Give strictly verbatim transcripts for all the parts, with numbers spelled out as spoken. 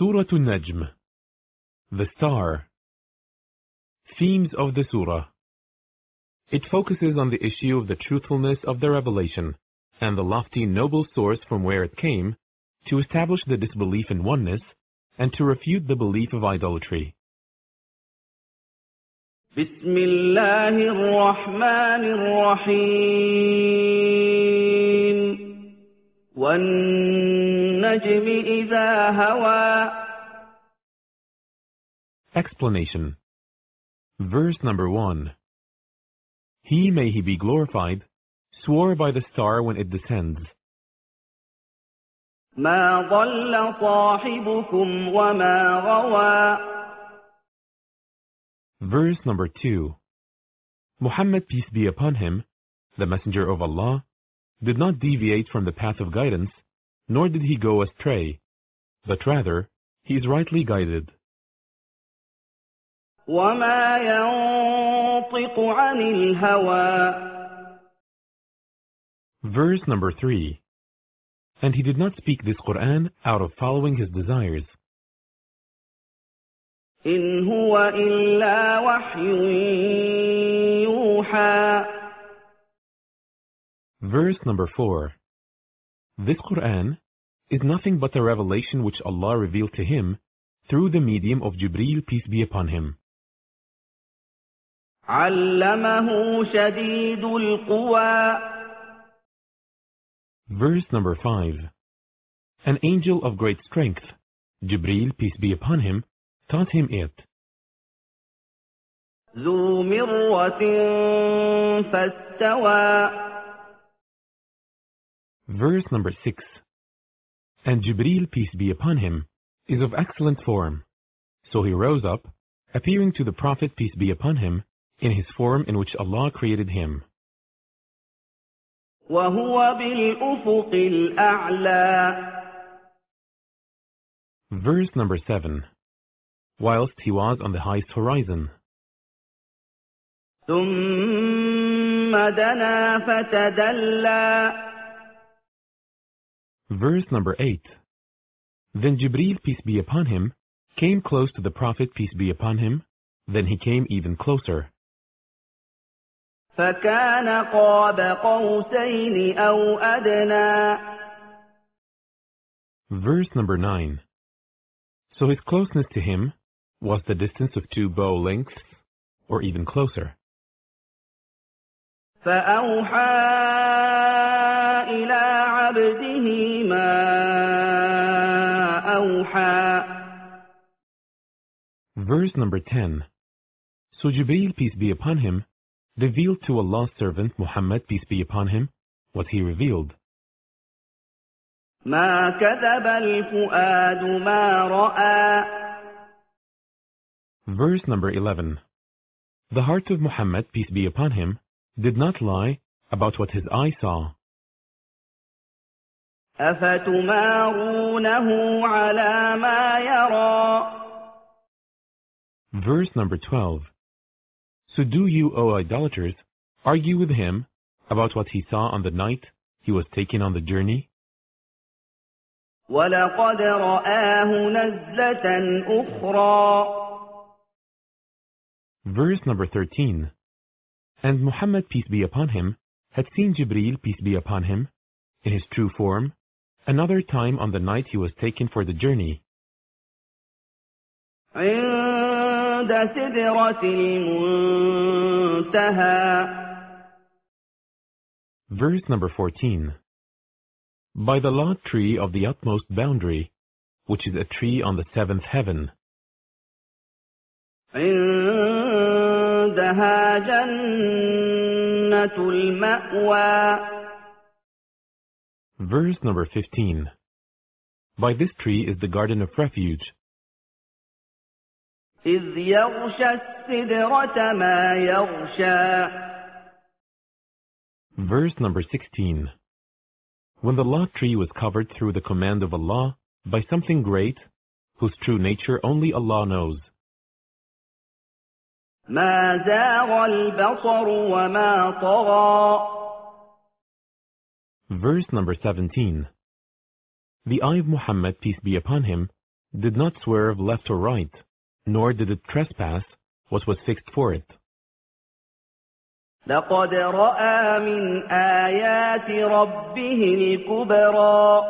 Surah An-Najm, the Star. Themes of the Surah. It focuses on the issue of the truthfulness of the revelation and the lofty noble source from where it came, to establish the disbelief in oneness and to refute the belief of idolatry. بسم الله الرحمن الرحيم والنجم إذا هوى. Explanation. Verse number one. He, may he be glorified, swore by the star when it descends. ما ضل صاحبكم وما غوى. Verse number two. Muhammad, peace be upon him, the messenger of Allah, did not deviate from the path of guidance, nor did he go astray, but rather, he is rightly guided. وما ينطق عن الهوى. Verse number three. And he did not speak this Quran out of following his desires. إن هو إلا وحي يوحى. Verse number four. This Quran is nothing but a revelation which Allah revealed to him through the medium of Jibreel, peace be upon him. علمه شديد القوى. Verse number five. An angel of great strength, Jibreel, peace be upon him, taught him it. ذو مرة فاستوى. Verse number six. And Jibreel, peace be upon him, is of excellent form. So he rose up, appearing to the Prophet, peace be upon him, in his form in which Allah created him. وهو بالأفق الأعلى. Verse number seven. Whilst he was on the highest horizon. ثم دنا فتدلى. Verse number eight. Then Jibreel, peace be upon him, came close to the Prophet, peace be upon him, then he came even closer. فكان قاب قوسين أو أدنى. Verse number nine. So his closeness to him was the distance of two bow lengths, or even closer. فأوحى إلى عبده ما أوحى. Verse number ten. So Jibreel, peace be upon him, revealed to Allah's servant Muhammad, peace be upon him, what he revealed. ما كذب الفؤاد ما رأى. Verse number eleven. The heart of Muhammad, peace be upon him, did not lie about what his eye saw. أفتمارونه على ما يرى. Verse number twelve. So do you, O idolaters, argue with him about what he saw on the night he was taken on the journey? وَلَقَدْ رَآهُ نَزْلَةً أُخْرَى. Verse number thirteen. And Muhammad, peace be upon him, had seen Jibreel, peace be upon him, in his true form, another time on the night he was taken for the journey. عند سدرة المنتهى. Verse number fourteen. By the law tree of the utmost boundary, which is a tree on the seventh heaven. عندها جنة المأوى. Verse number fifteen. By this tree is the garden of refuge. إذ يغشى السدرة ما يغشى. Verse number sixteen. When the law tree was covered through the command of Allah by something great, whose true nature only Allah knows. ما زاغ البصر وما طغى. Verse number seventeen. The eye of Muhammad, peace be upon him, did not swerve left or right, nor did it trespass what was fixed for it. لقد رأى من آيات ربه الكبرى.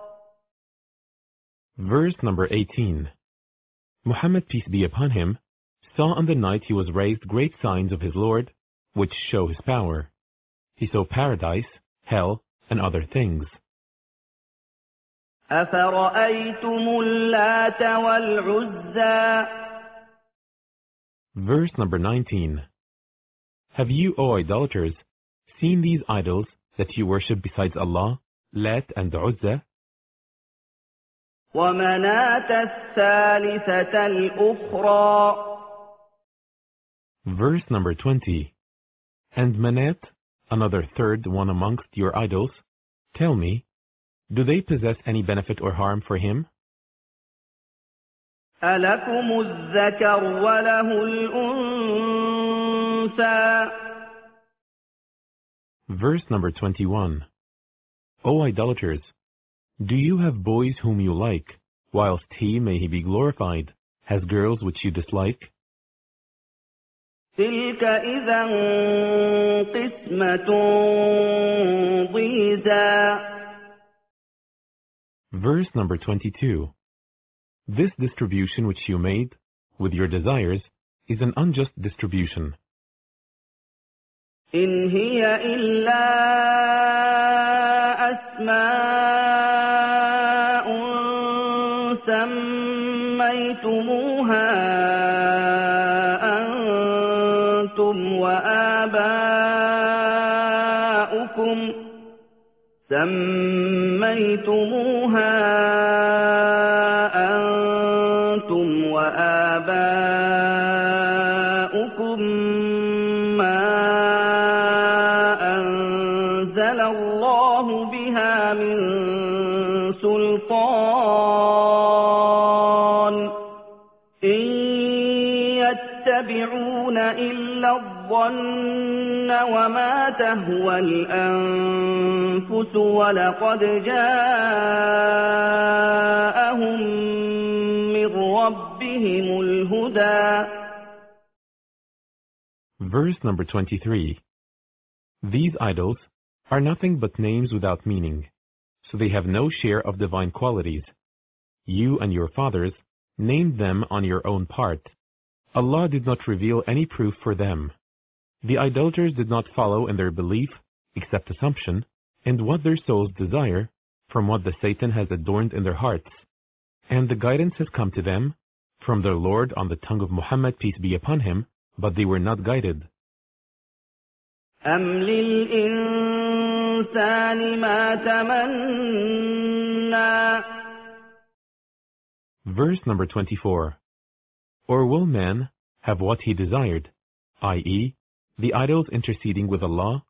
Verse number eighteen. Muhammad, peace be upon him, saw on the night he was raised great signs of his Lord, which show his power. He saw paradise, hell, and other things. أفرأيتم اللات والعزى. Verse number nineteen. Have you, O idolaters, seen these idols that you worship besides Allah, Lat and Uzza? ومناة الثالثة الأخرى. Verse number twenty. And Manat, another third one amongst your idols, tell me, do they possess any benefit or harm for him? ألكم الذكر وله الأنثى. Verse number twenty-one. O idolaters, do you have boys whom you like, whilst he, may he be glorified, has girls which you dislike? تلك إذا قسمة ضيزى. Verse number twenty-two. This distribution which you made, with your desires, is an unjust distribution. إن هي إلا أسماء سميتموها أنتم وآباؤكم سميتموها أنتم وآباؤكم ما أنزل الله بها من سلطان إن يتبعون إلا الظن وما تهوى الأنفس ولقد جاءهم من ربهم الهدى. Verse number twenty-three. These idols are nothing but names without meaning, so they have no share of divine qualities. You and your fathers named them on your own part. Allah did not reveal any proof for them. The idolaters did not follow in their belief except assumption and what their souls desire from what the Satan has adorned in their hearts. And the guidance has come to them from their Lord on the tongue of Muhammad, peace be upon him, but they were not guided. أم للإنسان ما تمنى. Verse number twenty-four. Or will man have what he desired, that is, the idols interceding with Allah?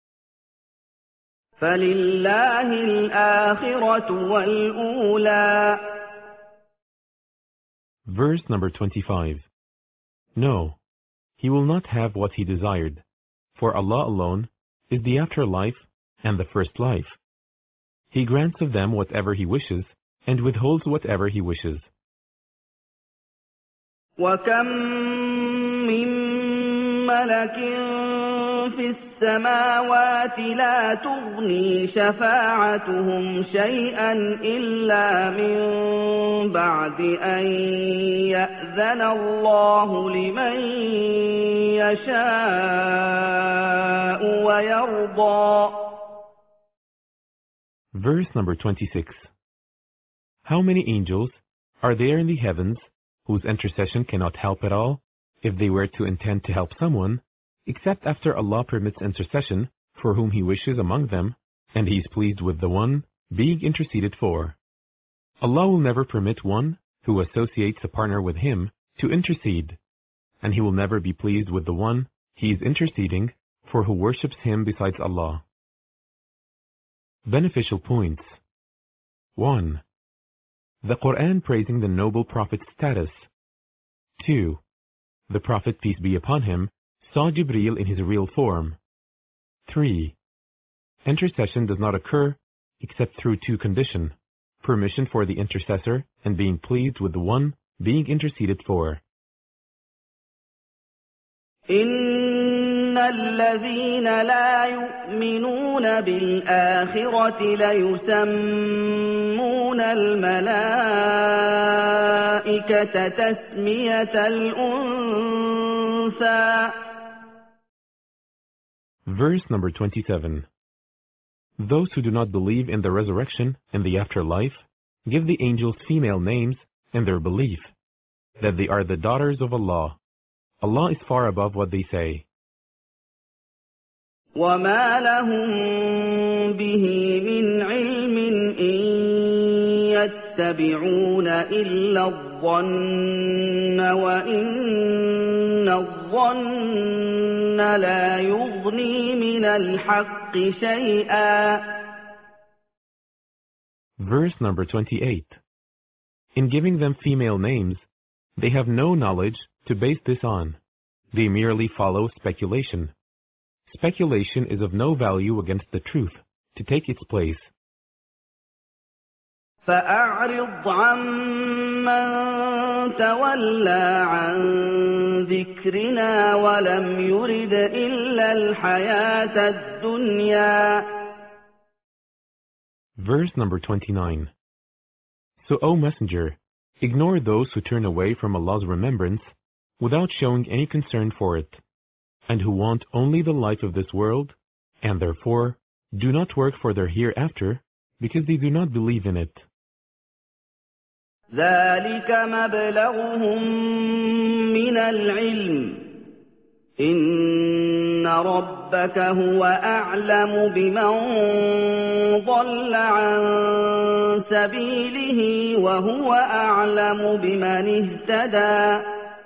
فلله الآخرة والأولى. Verse number twenty-five. No, he will not have what he desired, for Allah alone is the afterlife and the first life. He grants of them whatever he wishes and withholds whatever he wishes. وكم من ملك في السماوات لا تغني شفاعتهم شيئا إلا من بعد أن يأذن الله لمن يشاء ويرضى. Verse number twenty-six. How many angels are there in the heavens whose intercession cannot help at all, if they were to intend to help someone, except after Allah permits intercession for whom He wishes among them, and He is pleased with the one being interceded for. Allah will never permit one who associates a partner with Him to intercede, and He will never be pleased with the one He is interceding for who worships Him besides Allah. Beneficial points. one. The Quran praising the noble Prophet's status. two. The Prophet, peace be upon him, saw Jibreel in his real form. three. Intercession does not occur except through two conditions. permission for the intercessor, and being pleased with the one being interceded for. إن الذين لا يؤمنون بالآخرة ليسمون الملائكة تسمية الأنثى. Verse number twenty-seven. Those who do not believe in the resurrection and the afterlife give the angels female names in their belief that they are the daughters of Allah. Allah is far above what they say. وَمَا لَهُم بِهِ مِنْ عِلْمٍ إِن يَتَّبِعُونَ إِلَّا الظَّنَّ وَإِنَّ الظَّنَّ لَا يُغْنِي مِنَ الْحَقِّ شَيْئًا. Verse number twenty-eight. In giving them female names, they have no knowledge to base this on. They merely follow speculation. Speculation is of no value against the truth to take its place. فَأَعْرِضْ عَمَّن تَوَلَّى عَن ذِكْرِنَا وَلَمْ يُرِدْ إِلَّا الْحَيَاةَ الدُّنْيَا. Verse number twenty-nine. So, O Messenger, ignore those who turn away from Allah's remembrance without showing any concern for it, and who want only the life of this world, and therefore do not work for their hereafter, because they do not believe in it. ذَلِكَ مَبْلَغُهُم مِّنَ الْعِلْمِ إِنَّ رَبَّكَ هُوَ أَعْلَمُ بِمَن ضَلَّ عَن سَبِيلِهِ وَهُوَ أَعْلَمُ بِمَنِ اهْتَدَىٰ.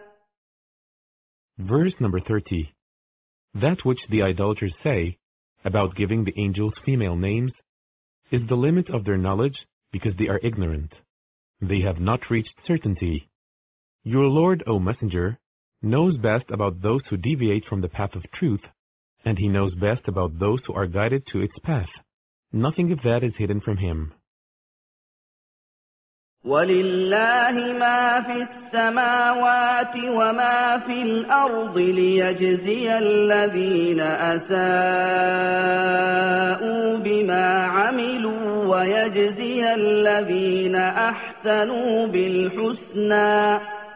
Verse number thirty. That which the idolaters say about giving the angels female names is the limit of their knowledge because they are ignorant. They have not reached certainty. Your Lord, O Messenger, knows best about those who deviate from the path of truth, and He knows best about those who are guided to its path. Nothing of that is hidden from Him. وَلِلَّهِ مَا فِي السَّمَاوَاتِ وَمَا فِي الْأَرْضِ لِيَجْزِيَ الَّذِينَ أَسَاءُوا بِمَا عَمِلُوا وَيَجْزِيَ الَّذِينَ أَحْسَنُوا بِالْحُسْنَى.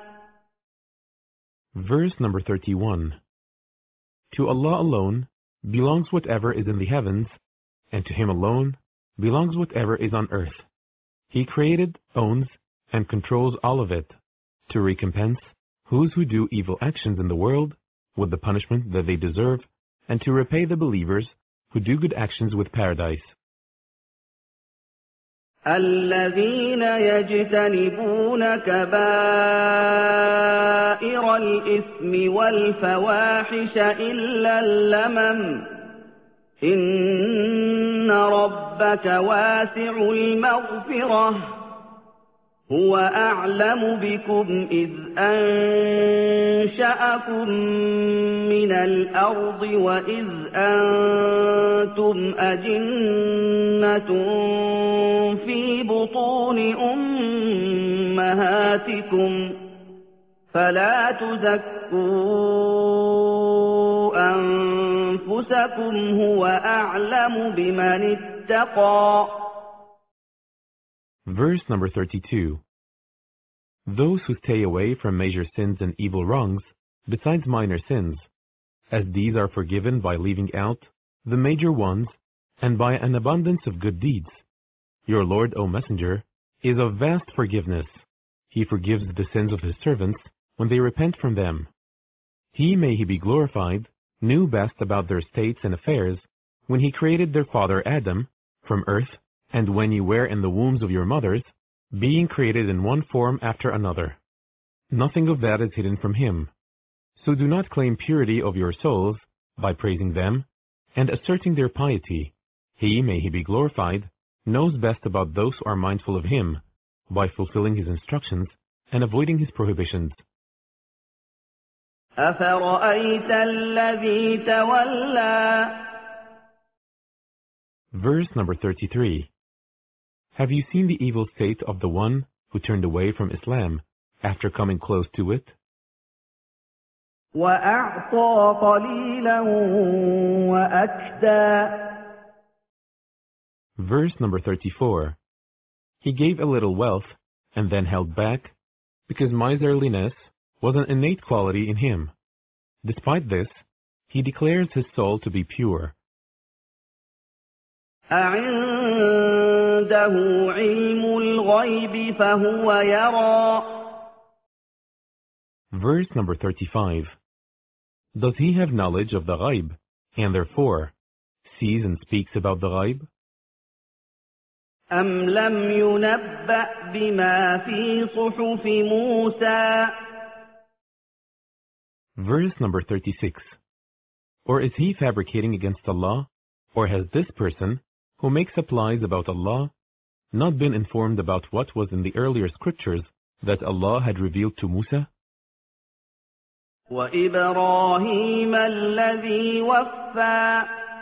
Verse number thirty-one. To Allah alone belongs whatever is in the heavens, and to Him alone belongs whatever is on earth. He created, owns, and controls all of it, to recompense those who do evil actions in the world with the punishment that they deserve, and to repay the believers who do good actions with paradise. الَّذِينَ يَجْتَنِبُونَ كَبَائِرَ الْإِثْمِ وَالْفَوَاحِشَ إِلَّا اللَّمَمَ إِنَّ رَبَّكَ وَاسِعُ الْمَغْفِرَةِ هُوَ أَعْلَمُ بِكُمْ إِذْ أَنشَأَكُم مِّنَ الْأَرْضِ وَإِذْ أَنتُمْ أَجِنَّةٌ فِي بُطُونِ أُمَّهَاتِكُمْ فَلَا تُزَكُّوا أَنفُسَكُمْ هُوَ أَعْلَمُ بِمَنِ اتَّقَى. Verse number thirty-two. Those who stay away from major sins and evil wrongs, besides minor sins, as these are forgiven by leaving out the major ones and by an abundance of good deeds. Your Lord, O Messenger, is of vast forgiveness. He forgives the sins of His servants when they repent from them. He, may He be glorified, knew best about their states and affairs when He created their father Adam from earth, and when you were in the wombs of your mothers, being created in one form after another. Nothing of that is hidden from Him. So do not claim purity of your souls by praising them and asserting their piety. He, may He be glorified, knows best about those who are mindful of Him by fulfilling His instructions and avoiding His prohibitions. أَفَرَأَيْتَ الَّذِي تَوَلَّى. Verse number thirty-three. Have you seen the evil state of the one who turned away from Islam after coming close to it? وَأَعْطَى قَلِيلًا وَأَكْدَى. Verse number thirty-four. He gave a little wealth and then held back, because miserliness was an innate quality in him. Despite this, he declares his soul to be pure. أَعِندَهُ عِلْمُ الْغَيْبِ فَهُوَ يَرَى. Verse number thirty-five. Does he have knowledge of the ghaib, and therefore sees and speaks about the ghaib? أَمْ لَمْ يُنَبَّأْ بِمَا فِي صُحُفِ مُوسَى. Verse number thirty-six. Or is he fabricating against Allah, or has this person, who makes up lies about Allah, not been informed about what was in the earlier scriptures that Allah had revealed to Musa? وَإِبْرَاهِيمَ الَّذِي وَفَّى.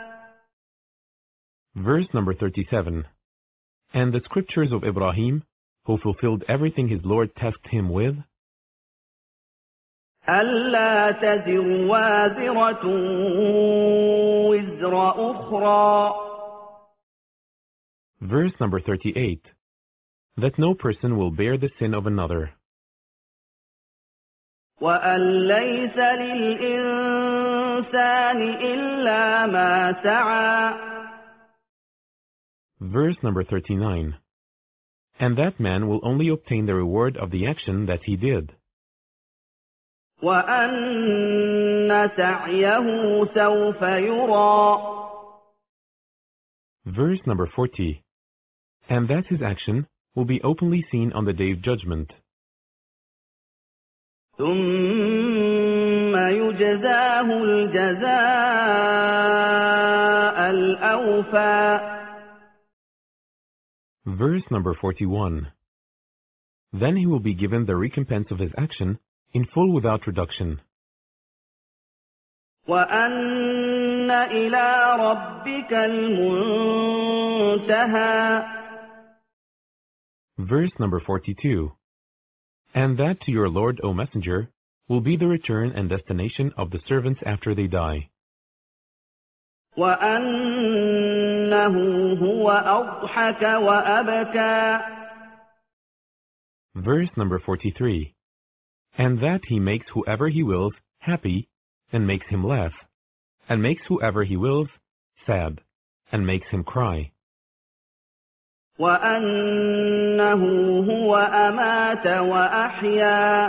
Verse number thirty-seven. And the scriptures of Ibrahim, who fulfilled everything his Lord tasked him with. أَلَّا تَزِرُ وَازِرَةٌ وِزْرَ أُخْرَى. Verse number thirty-eight. That no person will bear the sin of another. وَأَن لَّيْسَ لِلْإِنسَانِ إِلَّا مَا سَعَى. Verse number thirty-nine. And that man will only obtain the reward of the action that he did. وَأَنَّ سَعْيَهُ سَوْفَ يُرَى. Verse number forty. And that his action will be openly seen on the day of judgment. ثُمَّ يُجْزَاهُ الْجَزَاءَ الْأَوْفَى. Verse number forty-one. Then he will be given the recompense of his action in full without reduction. وَأَنَّ إِلَىٰ رَبِّكَ الْمُنتَهَىٰ. Verse number forty-two. And that to your Lord, O Messenger, will be the return and destination of the servants after they die. وَأَنَّهُ هُوَ أَضْحَكَ وَأَبْكَىٰ. Verse number forty-three. And that he makes whoever he wills happy, and makes him laugh, and makes whoever he wills sad, and makes him cry. وَأَنَّهُ هُوَ أَمَاتَ وَأَحْيَا.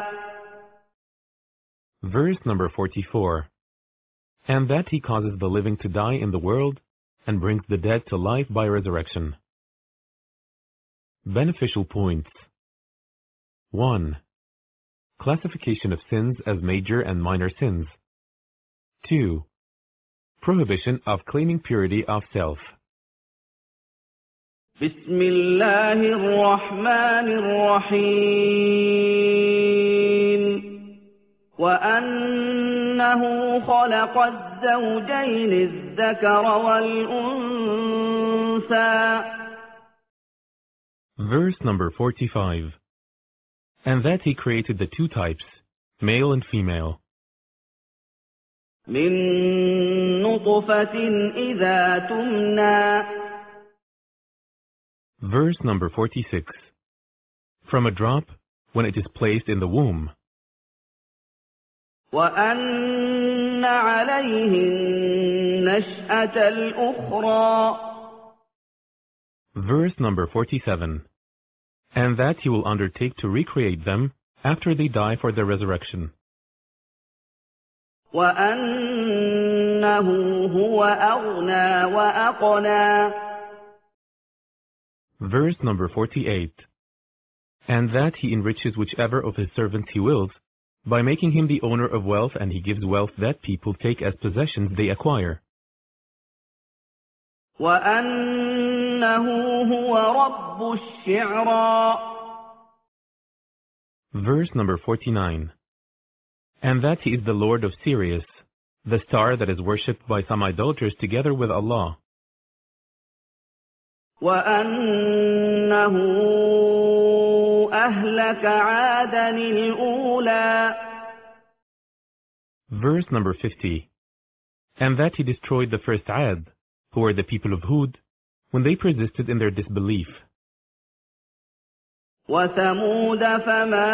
Verse number forty-four. And that he causes the living to die in the world, and brings the dead to life by resurrection. Beneficial points. one. Classification of sins as major and minor sins. two. Prohibition of claiming purity of self. بسم الله الرحمن الرحيم. وأنه خلق الزوجين الذكر والأنثى. Verse number forty-five. And that he created the two types, male and female. من نطفة إذا تمنى. Verse number forty-six. From a drop when it is placed in the womb. وأن عليه النشأة الأخرى. Verse number forty-seven. And that he will undertake to recreate them after they die for their resurrection. وأنه هو أغنى وأقنى. Verse number forty-eight. And that he enriches whichever of his servants he wills, by making him the owner of wealth, and he gives wealth that people take as possessions they acquire. وأنه هو رب الشعرى. Verse number forty-nine. And that he is the Lord of Sirius, the star that is worshipped by some idolaters together with Allah. وأنه أهلك عادا الأولى. Verse number fifty. And that he destroyed the first Ad, who were the people of Hud, when they persisted in their disbelief. وثمود فما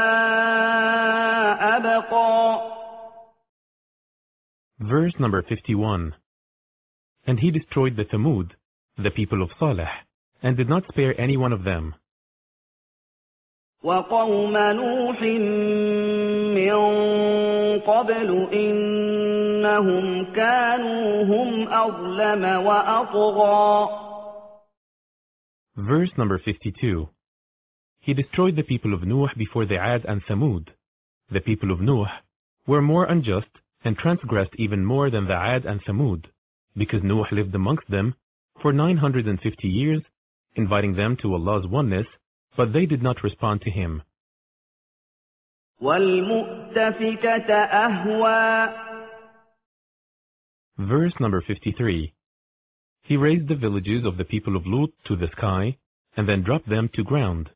أبقى. Verse number fifty-one. And he destroyed the Thamud, the people of Salih, and did not spare any one of them. وقوم نوح من قبل إنهم كانوا هم أظلم وأطغى. Verse number fifty-two. He destroyed the people of Nuh before the Ad and Thamud. The people of Nuh were more unjust and transgressed even more than the Ad and Thamud, because Nuh lived amongst them for nine hundred fifty years, inviting them to Allah's oneness, but they did not respond to Him. وَالْمُؤْتَفِكَةَ أَهْوَى. Verse number fifty-three. He raised the villages of the people of Lut to the sky, and then dropped them to ground.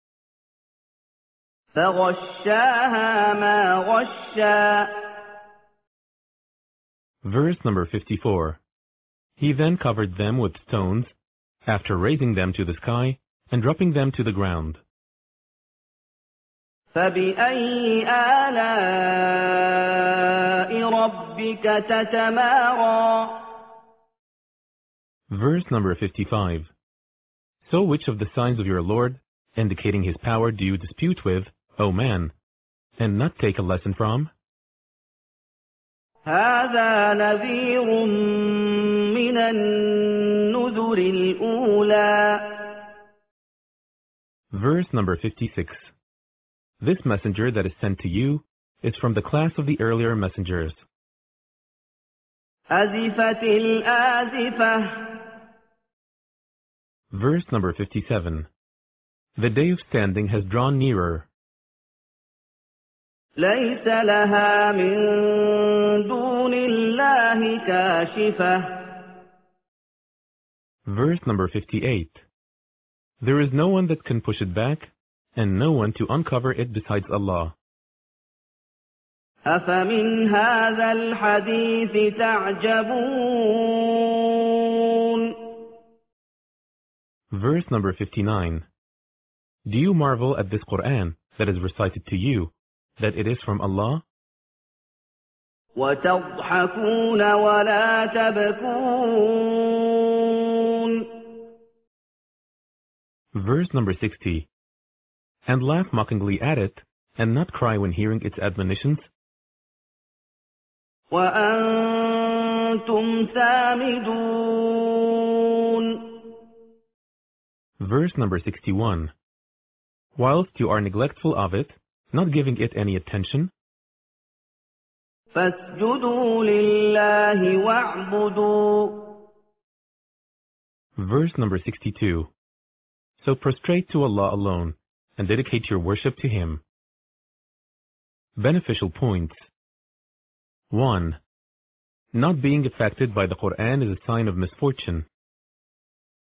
فَغَشَّاهَا مَا غَشَّى. Verse number fifty-four. He then covered them with stones, after raising them to the sky and dropping them to the ground. فَبِأَيِّ آلَاءِ رَبِّكَ تَتَمَارَى. Verse number fifty-five. So which of the signs of your Lord, indicating His power, do you dispute with, O man, and not take a lesson from? هذا نذير من النذر الأولى. Verse number fifty-six. This messenger that is sent to you is from the class of the earlier messengers. أزفت الآزفة. Verse number fifty-seven. The day of standing has drawn nearer. ليس لها من دون الله كاشفة. Verse number fifty-eight. There is no one that can push it back, and no one to uncover it besides Allah. أفمن هذا الحديث تعجبون. Verse number fifty-nine. Do you marvel at this Quran that is recited to you, that it is from Allah? وتضحكون ولا تبكون. Verse number sixty. And laugh mockingly at it, and not cry when hearing its admonitions. وأنتم سامدون. Verse number sixty-one. Whilst you are neglectful of it, not giving it any attention. فاسجدوا لله واعبدوا. Verse number sixty-two. So prostrate to Allah alone, and dedicate your worship to Him. Beneficial points. one. Not being affected by the Quran is a sign of misfortune.